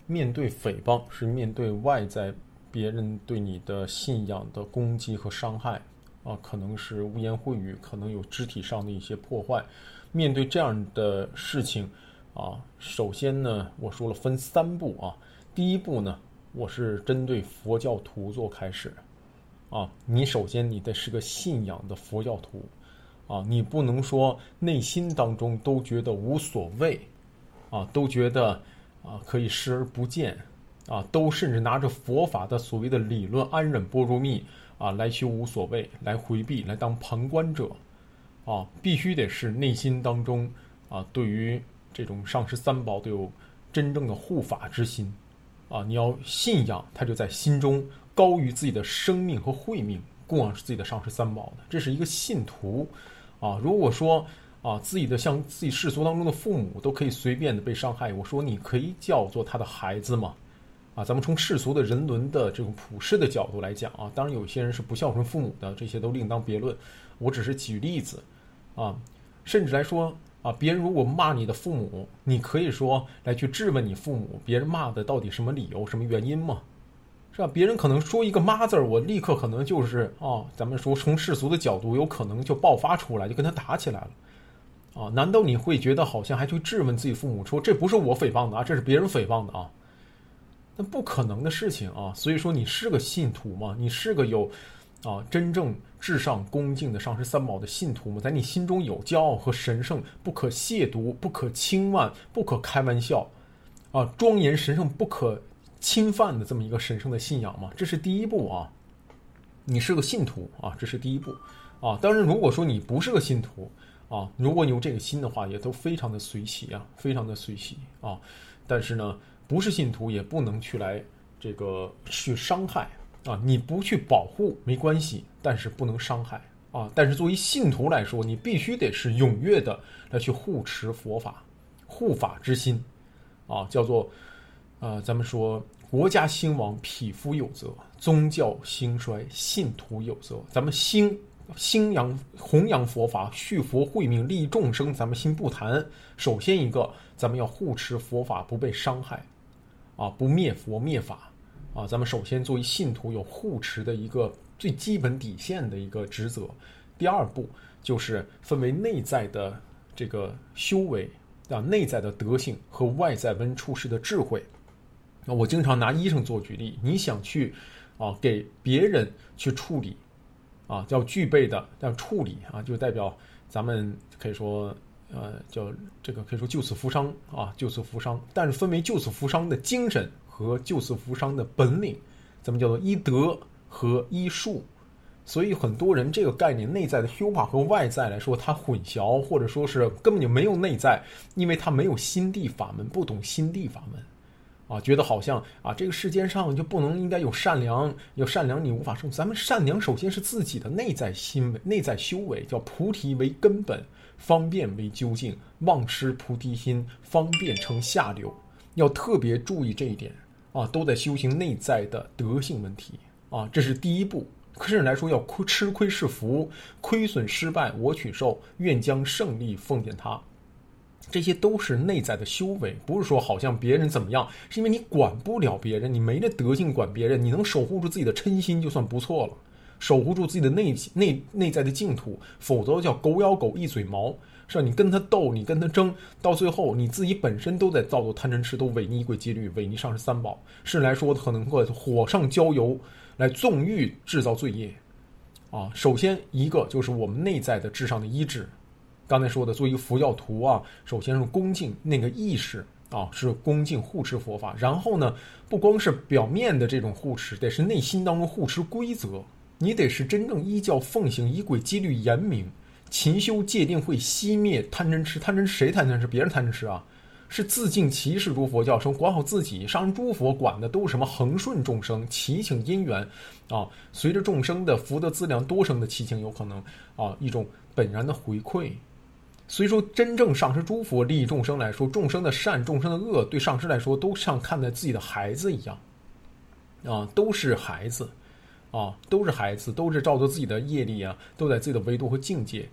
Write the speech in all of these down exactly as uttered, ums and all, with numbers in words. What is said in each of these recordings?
面对诽谤，是面对外在别人对你的信仰的攻击和伤害啊，可能是污言秽语，可能有肢体上的一些破坏。面对这样的事情啊，首先呢，我说了分三步啊。第一步呢，我是针对佛教徒做开始啊。你首先你得是个信仰的佛教徒啊，你不能说内心当中都觉得无所谓啊，都觉得啊可以视而不见啊，都甚至拿着佛法的所谓的理论安忍波罗蜜啊来修无所谓，来回避，来当旁观者啊，必须得是内心当中啊对于这种上师三宝都有真正的护法之心啊，你要信仰，他就在心中高于自己的生命和慧命，供养是自己的上师三宝的，这是一个信徒啊。如果说啊自己的像自己世俗当中的父母都可以随便的被伤害，我说你可以叫做他的孩子吗？啊，咱们从世俗的人伦的这种普世的角度来讲啊，当然有些人是不孝顺父母的，这些都另当别论。我只是举例子啊，甚至来说啊，别人如果骂你的父母，你可以说来去质问你父母，别人骂的到底什么理由、什么原因吗？是吧？别人可能说一个妈字儿，我立刻可能就是啊，咱们说从世俗的角度，有可能就爆发出来，就跟他打起来了。啊，难道你会觉得好像还去质问自己父母说这不是我诽谤的啊，这是别人诽谤的啊？那不可能的事情啊！所以说你是个信徒吗？你是个有啊真正至上恭敬的上师三宝的信徒吗？在你心中有骄傲和神圣，不可亵渎，不可轻慢，不可开玩笑啊，庄严神圣不可侵犯的这么一个神圣的信仰吗？这是第一步啊！你是个信徒啊，这是第一步啊！当然，如果说你不是个信徒啊，如果你有这个心的话，也都非常的随喜啊，非常的随喜啊。但是呢，不是信徒也不能去来这个去伤害啊，你不去保护没关系，但是不能伤害啊。但是作为信徒来说，你必须得是踊跃的来去护持佛法，护法之心啊，叫做呃，咱们说国家兴亡，匹夫有责；宗教兴衰，信徒有责。咱们兴兴扬弘扬佛法，续佛慧命，利益众生，咱们先不谈。首先一个，咱们要护持佛法不被伤害啊，不灭佛灭法啊。咱们首先作为信徒有护持的一个最基本底线的一个职责。第二步就是分为内在的这个修为啊，内在的德性和外在闻处事的智慧。那我经常拿医生做举例，你想去啊给别人去处理啊，要具备的要处理啊，就代表咱们可以说呃叫这个可以说救死扶伤啊，救死扶伤。但是分为救死扶伤的精神和救死扶伤的本领，咱们叫做医德和医术。所以很多人这个概念内在的修法和外在来说它混淆，或者说是根本就没有内在，因为他没有心地法门，不懂心地法门啊，觉得好像啊这个世间上就不能应该有善良，有善良你无法生。咱们善良首先是自己的内在心为，内在修为，叫菩提为根本，方便为究竟，忘失菩提心，方便成下流。要特别注意这一点啊，都在修行内在的德性问题啊，这是第一步。甚至来说要吃亏是福，亏损失败我取受，愿将胜利奉献他。这些都是内在的修为，不是说好像别人怎么样，是因为你管不了别人，你没那德性管别人，你能守护住自己的嗔心就算不错了，守护住自己的内内内在的净土，否则叫狗咬狗一嘴毛，是吧？你跟他斗，你跟他争，到最后你自己本身都在造作贪嗔痴，都违逆规戒律，违逆上师三宝，甚至来说可能会火上浇油，来纵欲制造罪业啊。首先一个就是我们内在的至上的医治。刚才说的，作为一个佛教徒啊，首先是恭敬那个意识啊，是恭敬护持佛法。然后呢，不光是表面的这种护持，得是内心当中护持规则。你得是真正依教奉行，仪轨纪律严明，勤修戒定慧，熄灭贪嗔痴。贪嗔痴谁贪嗔痴？别人贪嗔痴啊，是自净其事如佛教生，管好自己。上人诸佛管的都是什么？恒顺众生，祈请因缘啊，随着众生的福德资粮多生的祈请，有可能啊一种本然的回馈。所以说真正上师诸佛利益众生来说，众生的善众生的恶对上师来说都像看待自己的孩子一样啊，都是孩子啊，都是孩子，都是照着自己的业力啊，都在自己的维度和境界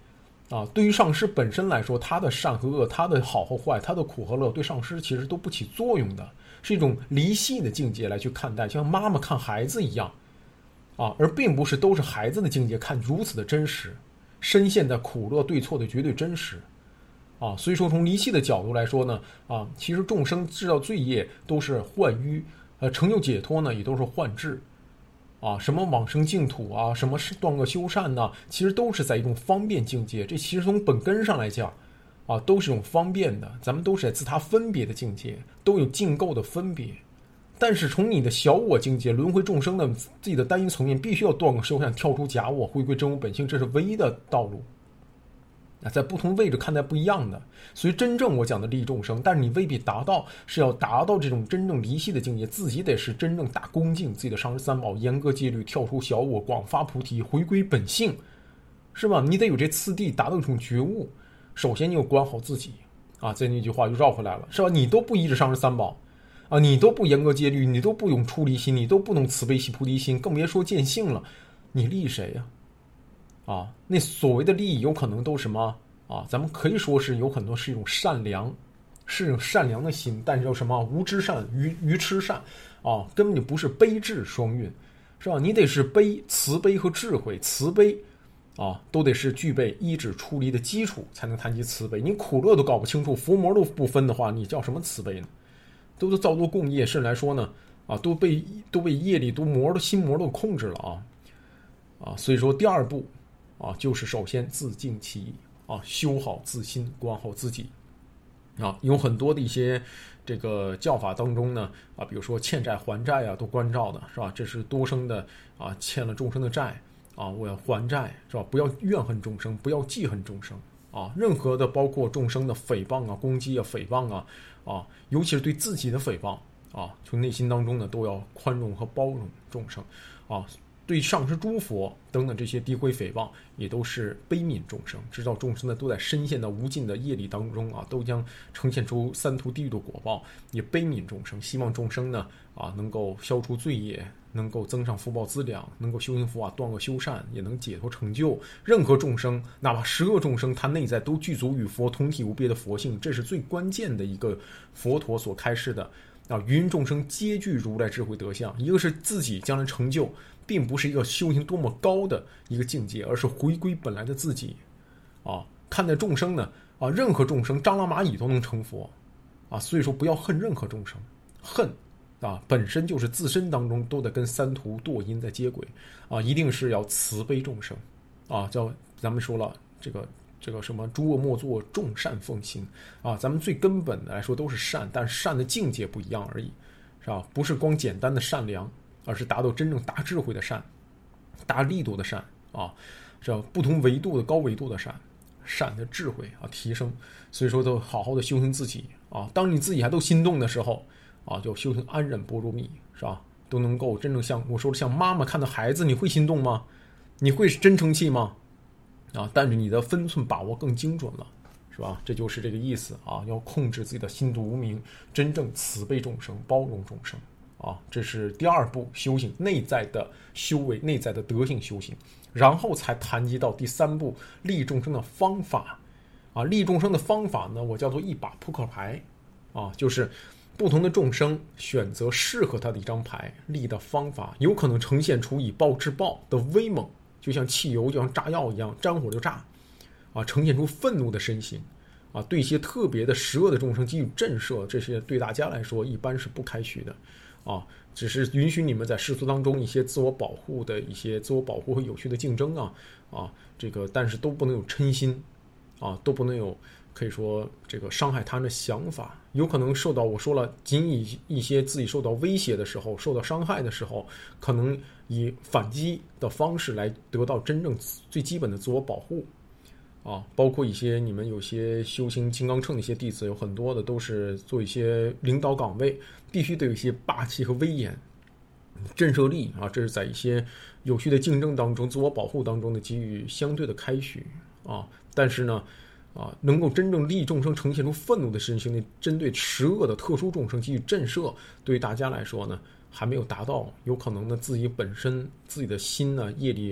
啊，对于上师本身来说，他的善和恶，他的好和坏，他的苦和乐，对上师其实都不起作用的，是一种离系的境界来去看待，就像妈妈看孩子一样，啊，而并不是都是孩子的境界看如此的真实，深陷在苦乐对错的绝对真实，啊，所以说从离系的角度来说呢，啊，其实众生制造罪业都是幻欲，呃，成就解脱呢也都是幻智。啊，什么往生净土啊，什么是断恶修善呢？其实都是在一种方便境界。这其实从本根上来讲，啊，都是一种方便的。咱们都是在自他分别的境界，都有净垢的分别。但是从你的小我境界、轮回众生的自己的单一层面，必须要断恶修善，跳出假我，回归真我本性，这是唯一的道路。啊，在不同位置看待不一样的，所以真正我讲的利益众生，但是你未必达到，是要达到这种真正离系的境界，自己得是真正大恭敬自己的上师三宝，严格戒律，跳出小我，广发菩提，回归本性，是吧？你得有这次第，达到一种觉悟。首先你要管好自己啊，在那句话又绕回来了，是吧？你都不依着上师三宝啊，你都不严格戒律，你都不用出离心，你都不能慈悲喜菩提心，更别说见性了，你利谁呀？啊，那所谓的利益有可能都什么啊？咱们可以说是有很多是一种善良，是一种善良的心，但是叫什么无知善、愚愚痴善啊，根本就不是悲智双运，是吧？你得是悲、慈悲和智慧，慈悲啊，都得是具备依止出离的基础，才能谈及慈悲。你苦乐都搞不清楚，伏魔都不分的话，你叫什么慈悲呢？都是造作共业，甚至来说呢，啊，都被都被业力、都魔的心魔都控制了啊啊！所以说第二步。啊，就是首先自净其意啊，修好自心，管好自己啊。有很多的一些这个教法当中呢，啊，比如说欠债还债啊，都关照的是吧？这是多生的啊，欠了众生的债啊，我要还债是吧？不要怨恨众生，不要记恨众生啊。任何的包括众生的诽谤啊、攻击啊、诽谤啊啊，尤其是对自己的诽谤啊，从内心当中呢，都要宽容和包容众生啊。对上师诸佛等等这些诋毁诽谤，也都是悲悯众生，知道众生呢都在深陷到无尽的业力当中啊，都将呈现出三途地狱的果报，也悲悯众生，希望众生呢啊能够消除罪业，能够增上福报资粮，能够修行佛法，断恶修善，也能解脱成就。任何众生，哪怕十恶众生，他内在都具足与佛同体无别的佛性，这是最关键的一个佛陀所开示的啊，芸众生皆具如来智慧德相。一个是自己将来成就，并不是一个修行多么高的一个境界，而是回归本来的自己啊。看待众生呢啊，任何众生蟑螂蚂蚁都能成佛啊，所以说不要恨任何众生，恨啊本身就是自身当中都得跟三途堕因在接轨啊，一定是要慈悲众生啊，叫咱们说了这个这个什么诸恶莫作，众善奉行啊，咱们最根本的来说都是善，但善的境界不一样而已，是吧？不是光简单的善良，而是达到真正大智慧的善，大力度的善啊，这不同维度的高维度的善，善的智慧啊提升。所以说都好好的修行自己啊，当你自己还都心动的时候啊，就修行安忍般若蜜，是吧？都能够真正像我说的，像妈妈看到孩子，你会心动吗？你会真生气吗？啊，但是你的分寸把握更精准了，是吧？这就是这个意思啊，要控制自己的心度无明，真正慈悲众生，包容众生啊，这是第二步修行内在的修为，内在的德性修行，然后才谈及到第三步利益众生的方法啊。利益众生的方法呢，我叫做一把扑克牌啊，就是不同的众生选择适合他的一张牌，利的方法有可能呈现出以暴制暴的威猛，就像汽油就像炸药一样，沾火就炸啊，呈现出愤怒的身形啊，对一些特别的十恶的众生给予震慑，这些对大家来说一般是不开许的啊，只是允许你们在世俗当中一些自我保护的一些自我保护和有序的竞争啊啊，这个但是都不能有嗔心啊，都不能有可以说这个伤害他人的想法，有可能受到我说了，仅以一些自己受到威胁的时候，受到伤害的时候，可能以反击的方式来得到真正最基本的自我保护啊，包括一些你们有些修行金刚乘的一些弟子，有很多的都是做一些领导岗位，必须得有一些霸气和威严、震慑力啊，这是在一些有序的竞争当中、自我保护当中的给予相对的开许啊，但是呢。啊，能够真正利益众生，呈现出愤怒的身形，针对十恶的特殊众生给予震慑，对于大家来说呢，还没有达到，有可能呢自己本身自己的心呢业力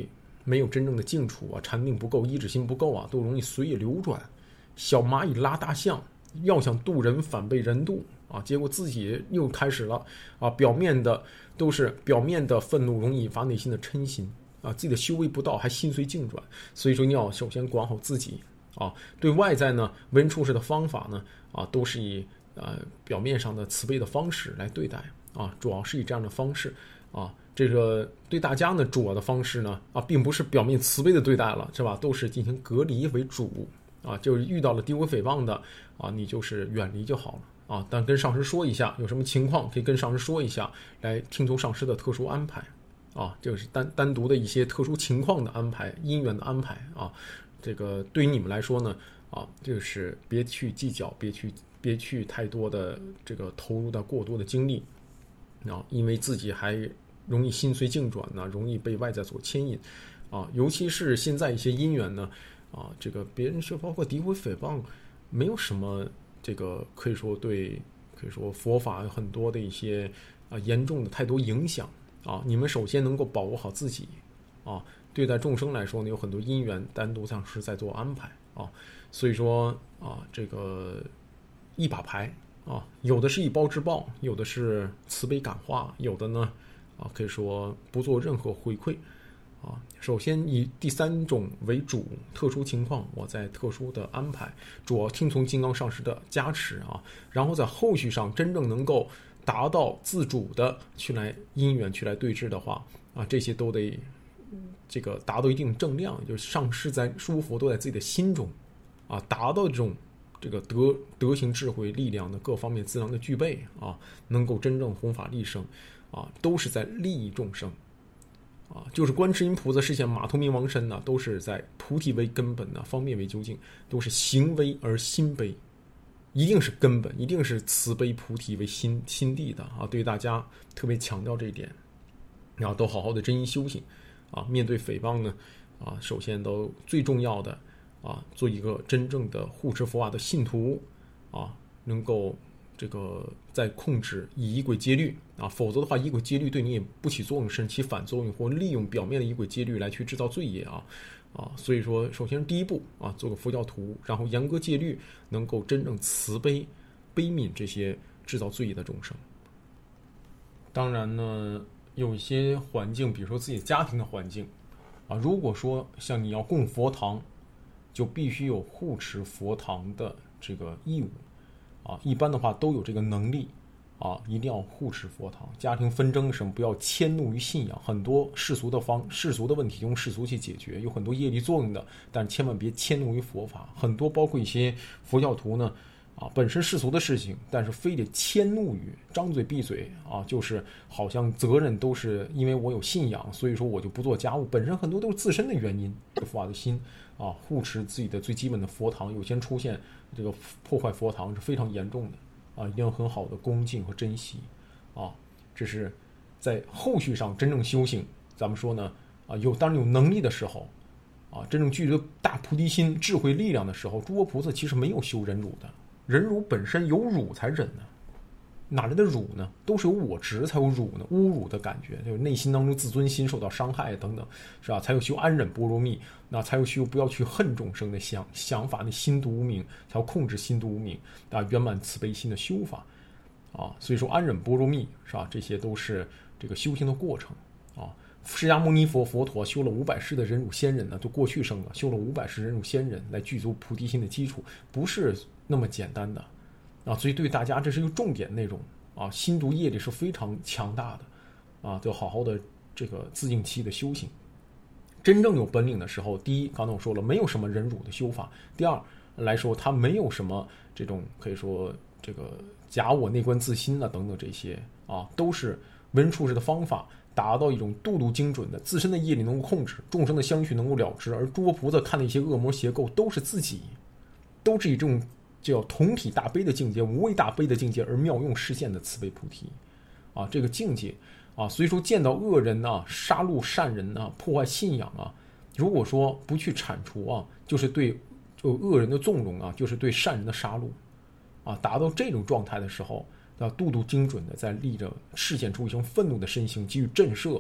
没有真正的静处啊，禅定不够，意志心不够啊，都容易随意流转，小蚂蚁拉大象，要想渡人反被人渡啊，结果自己又开始了啊，表面的都是表面的愤怒，容易引发内心的嗔心啊，自己的修为不到，还心随境转，所以说你要首先管好自己啊，对外在呢，为人处事的方法呢啊，都是以呃表面上的慈悲的方式来对待啊，主要是以这样的方式啊，这个对大家呢，主要的方式呢啊，并不是表面慈悲的对待了，是吧？都是进行隔离为主啊，就是遇到了诋毁诽谤的啊，你就是远离就好了啊。但跟上师说一下，有什么情况可以跟上师说一下，来听从上师的特殊安排啊，这个是单单独的一些特殊情况的安排，因缘的安排啊。这个对于你们来说呢啊，就是别去计较，别去别去太多的这个投入到过多的精力啊，因为自己还容易心随境转呢，容易被外在所牵引啊，尤其是现在一些因缘呢。啊，这个别人是包括诋毁诽谤，没有什么这个可以说对，可以说佛法有很多的一些啊严重的太多影响啊。你们首先能够保护好自己啊，对待众生来说呢，有很多因缘单独上师在做安排啊。所以说啊，这个一把牌啊，有的是以暴制暴，有的是慈悲感化，有的呢啊可以说不做任何回馈。啊，首先以第三种为主，特殊情况我在特殊的安排，主要听从金刚上师的加持啊，然后在后续上真正能够达到自主的去来因缘去来对峙的话啊，这些都得这个达到一定正量，就是上师在诸佛都在自己的心中啊，达到这种这个德德行智慧力量的各方面资粮的具备啊，能够真正弘法利生啊，都是在利益众生。啊，就是观世音菩萨示现马头明王身呢，都是在菩提为根本呢，方便为究竟，都是行悲而心悲，一定是根本，一定是慈悲菩提为心心地的啊！对大家特别强调这一点，然后都好好的真心修行啊！面对诽谤呢，啊，首先都最重要的啊，做一个真正的护持佛法的信徒啊，能够。这个在控制以仪轨戒律啊，否则的话，仪轨戒律对你也不起作用，甚至起反作用，或利用表面的仪轨戒律来去制造罪业啊啊！所以说，首先第一步啊，做个佛教徒，然后严格戒律，能够真正慈悲悲悯这些制造罪业的众生。当然呢，有一些环境，比如说自己家庭的环境啊，如果说像你要供佛堂，就必须有护持佛堂的这个义务。啊，一般的话都有这个能力啊，一定要护持佛堂。家庭纷争什么，不要迁怒于信仰。很多世俗的方世俗的问题用世俗去解决，有很多业力作用的，但千万别迁怒于佛法。很多包括一些佛教徒呢，啊，本身世俗的事情，但是非得迁怒于，张嘴闭嘴啊，就是好像责任都是因为我有信仰，所以说我就不做家务。本身很多都是自身的原因，佛法的心啊，护持自己的最基本的佛堂，有些出现。这个破坏佛堂是非常严重的啊，一定要很好的恭敬和珍惜啊。这是在后续上真正修行，咱们说呢啊，有当然有能力的时候啊，真正具足大菩提心、智慧力量的时候，诸佛菩萨其实没有修忍辱的，忍辱本身有辱才忍呢，哪来的辱呢？都是有我执才有辱呢，侮辱的感觉，就是内心当中自尊心受到伤害等等，是吧？才有修安忍波罗蜜，那才有修不要去恨众生的想想法，那心度无明，才要控制心度无明啊，圆满慈悲心的修法啊。所以说安忍波罗蜜是吧？这些都是这个修行的过程啊。释迦牟尼佛佛陀修了五百世的忍辱仙人呢，就过去生了，修了五百世忍辱仙人来具足菩提心的基础，不是那么简单的。啊，所以对大家这是一个重点内容啊，心度业力是非常强大的啊，就好好的这个自净期的修行。真正有本领的时候，第一，刚才我说了，没有什么忍辱的修法；第二来说，他没有什么这种可以说这个假我内观自心啊等等这些啊，都是为人处事的方法，达到一种度度精准的自身的业力能够控制，众生的相续能够了知，而诸佛菩萨看的一些恶魔邪垢都是自己，都是以这种。叫同体大悲的境界，无畏大悲的境界，而妙用示现的慈悲菩提，啊，这个境界啊，所以说见到恶人啊，杀戮善人啊，破坏信仰啊，如果说不去铲除啊，就是对就恶人的纵容啊，就是对善人的杀戮，啊，达到这种状态的时候，要度度精准的在立着示现出一种愤怒的身形，给予震慑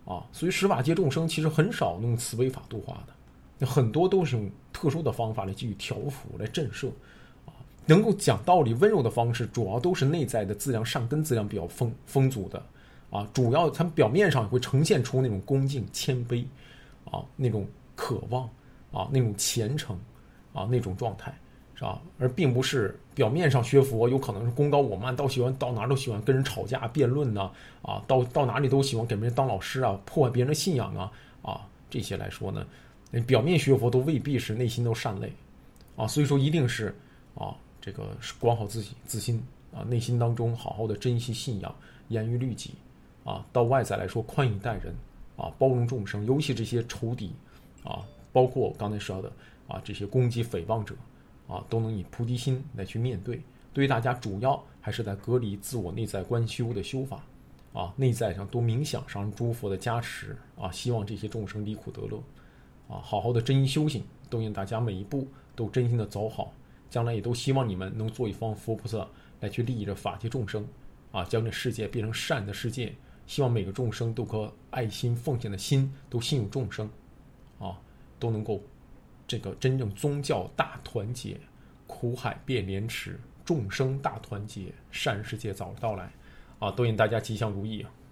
啊，所以十法界众生其实很少用慈悲法度化的，很多都是用特殊的方法来给予调伏、来震慑，啊，能够讲道理、温柔的方式，主要都是内在的资粮、善根资粮比较丰丰足的，啊，主要他们表面上也会呈现出那种恭敬、谦卑，啊，那种渴望，啊，那种虔诚，啊，那种状态。是吧？而并不是表面上学佛有可能是功高我慢，到喜欢到哪都喜欢跟人吵架辩论呢，啊，到到哪里都喜欢给别人当老师啊，破坏别人的信仰啊，啊，这些来说呢，表面学佛都未必是内心都善类，啊，所以说一定是啊，这个管好自己自心啊，内心当中好好的珍惜信仰，严于律己啊，到外在来说宽以待人啊，包容众生，尤其这些仇敌啊，包括刚才说的啊这些攻击诽谤者。啊，都能以菩提心来去面对。对于大家，主要还是在隔离自我内在观修的修法，啊，内在上多冥想上诸佛的加持，啊，希望这些众生离苦得乐，啊，好好的真心修行，都愿大家每一步都真心的走好，将来也都希望你们能做一方佛菩萨来去利益着法界众生，啊，将这世界变成善的世界。希望每个众生都可爱心奉献的心都心有众生，啊，都能够。这个真正宗教大团结，苦海变莲池，众生大团结，善世界早日到来，啊！都愿大家吉祥如意啊！